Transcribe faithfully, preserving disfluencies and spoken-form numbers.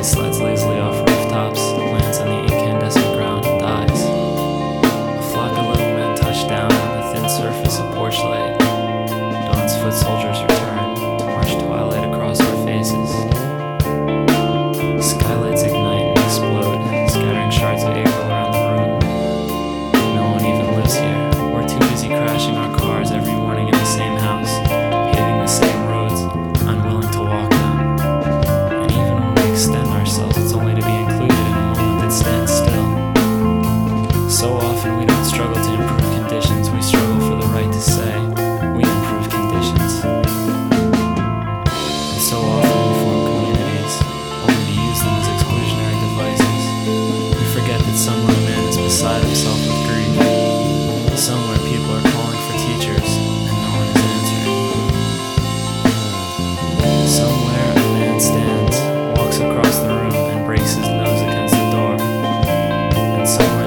slides lazily off rooftops, lands on the incandescent ground, and dies. A flock of little men touch down on the thin surface of porch light. Dawn's foot soldiers return to march twilight across our faces. Skylights ignite and explode, scattering shards of April around the room. No one even lives here. We're too busy crashing our cars every morning in the same house, paving the same roads, unwilling to walk them. And even when we extend ourselves, it's only to be included in a moment that stands still. So often we don't struggle to improve conditions, we struggle for the right to say we improve conditions. And so often we form communities, only to use them as exclusionary devices. We forget that somewhere a man is beside himself with grief. Somewhere people are calling for teachers, and no one is answering. Somewhere a man stands, walks across the room, and breaks his nose against the door. And somewhere